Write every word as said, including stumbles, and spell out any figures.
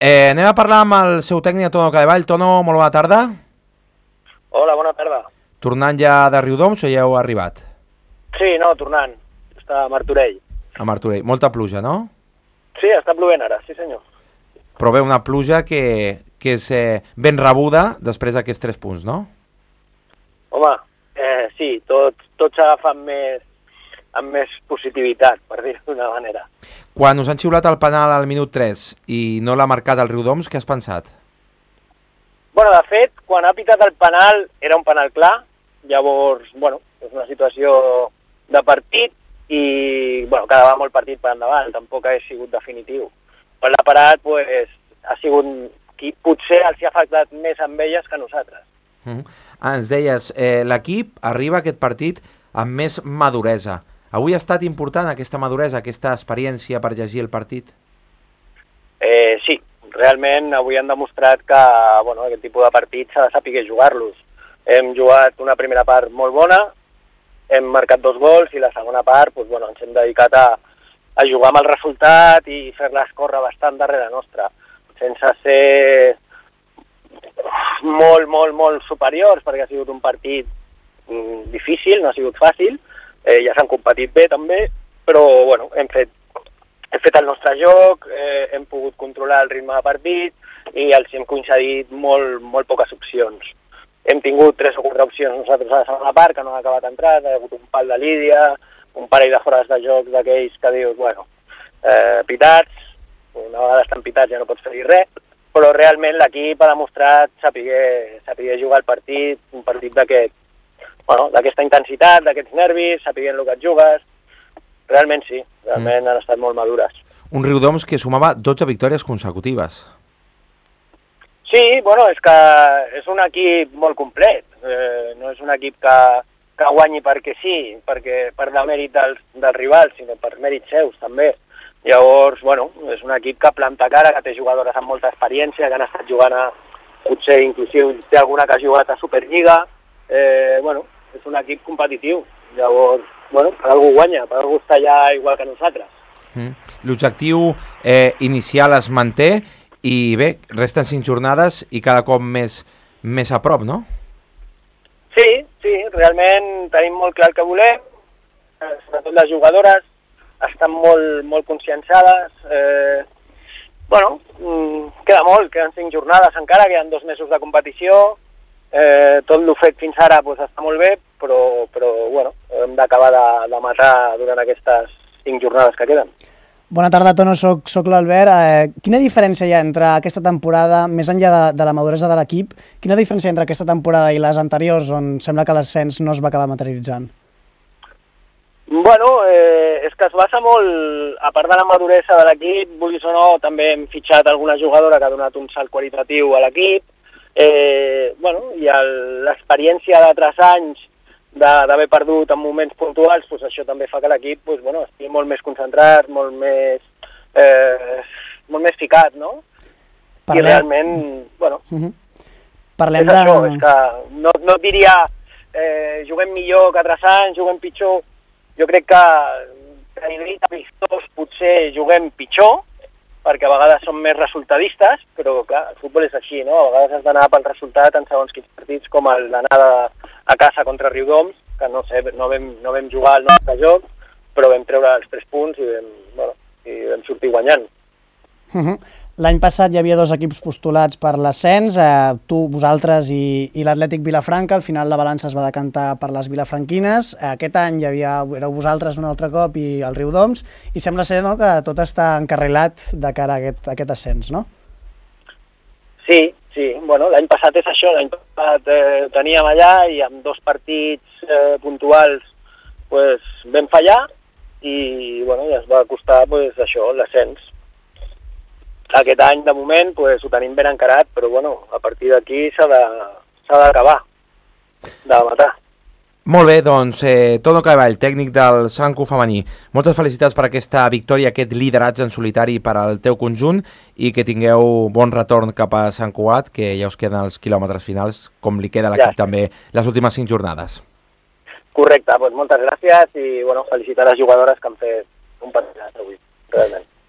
Eh, anem a parlar amb el seu tècnic, Tono Cadevall. Tono, molt bona tarda. Hola, bona tarda. Tornant ja de Riudoms o ja heu arribat? Sí, no, tornant. Està a Martorell. A Martorell. Molta pluja, no? Sí, està plovent ara, sí senyor. Però bé, una pluja que, que és eh, ben rebuda després d'aquests tres punts, no? Home, eh, sí, tot, tot s'agafa amb més, amb més positivitat, per dir-ho d'una manera. Quan us han xiulat el penal al minut tres i no l'ha marcat el Riudoms, què has pensat? Bueno, de fet, quan ha pitat el penal, era un penal clar, llavors, bueno, és una situació de partit i, bueno, quedava molt partit per endavant, tampoc ha sigut definitiu. Quan l'ha parat, pues, ha sigut qui potser els ha afectat més amb elles que a nosaltres. Mm. Ah, ens deies, eh, l'equip arriba a aquest partit amb més maduresa. Avui ha estat important aquesta maduresa, aquesta experiència per llegir el partit? Eh, sí, realment avui han demostrat que bueno, aquest tipus de partits s'ha de saber jugar-los. Hem jugat una primera part molt bona, hem marcat dos gols i la segona part pues, bueno, ens hem dedicat a, a jugar amb el resultat i fer-les córrer bastant darrere nostra, sense ser molt, molt, molt superiors, perquè ha sigut un partit mm, difícil, no ha sigut fàcil, eh, ja s'han competit bé també, però bueno, hem fet, hem fet el nostre joc, eh, hem pogut controlar el ritme de partit i els hem concedit molt, molt poques opcions. Hem tingut tres o quatre opcions nosaltres a la segona part, que no han acabat d'entrar, ha hagut un pal de Lídia, un parell de fores de joc d'aquells que dius, bueno, eh, pitats, una vegada estan pitats ja no pots fer-hi res, però realment l'equip ha demostrat saber, saber jugar el partit, un partit d'aquest, bueno, d'aquesta intensitat, d'aquests nervis, sapiguent el que et jugues. Realment sí, realment mm. han estat molt madures. Un Riudoms que sumava dotze victòries consecutives. Sí, bueno, és que és un equip molt complet. Eh, no és un equip que, que guanyi perquè sí, perquè per la mèrit dels, dels rivals, sinó per mèrits seus també. Llavors, bueno, és un equip que planta cara, que té jugadores amb molta experiència, que han estat jugant a, potser inclusiu té alguna que ha jugat a Superliga. Eh, bueno, és un equip competitiu. Llavors, bueno, per algú guanya, per algú està allà igual que nosaltres. Mm. L'objectiu eh, inicial es manté i bé, resten cinc jornades i cada cop més, més a prop, no? Sí, sí, realment tenim molt clar el que volem, eh, sobretot les jugadores estan molt, molt conscienciades. Eh, bueno, mm, queda molt, queden cinc jornades encara, queden dos mesos de competició, eh, tot el fet fins ara pues, està molt bé, però, però bueno, hem d'acabar de, de matar durant aquestes cinc jornades que queden. Bona tarda, Tono, soc, soc l'Albert. Eh, quina diferència hi ha entre aquesta temporada, més enllà de, de la maduresa de l'equip, quina diferència hi ha entre aquesta temporada i les anteriors, on sembla que l'ascens no es va acabar materialitzant? Bueno, eh, és que es basa molt, a part de la maduresa de l'equip, vulguis o no, també hem fitxat alguna jugadora que ha donat un salt qualitatiu a l'equip, eh, bueno, i l'experiència d'altres anys d'haver perdut en moments puntuals, pues això també fa que l'equip pues, bueno, estigui molt més concentrat, molt més, eh, molt més ficat, no? Parlem... I realment, bueno, uh-huh. Parlem és de... això, és que no, no et diria eh, juguem millor que altres anys, juguem pitjor. Jo crec que a nivell d'amistós potser juguem pitjor, perquè a vegades som més resultadistes, però clar, el futbol és així, no? A vegades has d'anar pel resultat en segons quins partits, com l'anada a casa contra Riudoms, que no sé, no vam, no vam jugar al nostre joc, però vam treure els tres punts i vam, bueno, i vam sortir guanyant. Uh-huh. L'any passat hi havia dos equips postulats per l'ascens, eh, tu, vosaltres i, i l'Atlètic Vilafranca. Al final la balança es va decantar per les vilafranquines. Aquest any hi havia, éreu vosaltres un altre cop i el Riudoms, i sembla ser no, que tot està encarrilat de cara a aquest, a aquest ascens, no? Sí, sí. Bueno, l'any passat és això. L'any passat eh, teníem allà i amb dos partits eh, puntuals pues, vam fallar i bueno, ja es va costar pues, això, l'ascens. Aquest any, de moment, pues, ho tenim ben encarat, però bueno, a partir d'aquí s'ha d'acabar, de matar. Molt bé, doncs, eh, Tono Cadevall, tècnic del Sanku femení. Moltes felicitats per aquesta victòria, aquest lideratge en solitari per al teu conjunt i que tingueu bon retorn cap a Sant Cugat, que ja us queden els quilòmetres finals, com li queda a l'equip ja. També les últimes cinc jornades. Correcte, doncs moltes gràcies i bueno, felicitar les jugadores que han fet un partit avui, realment.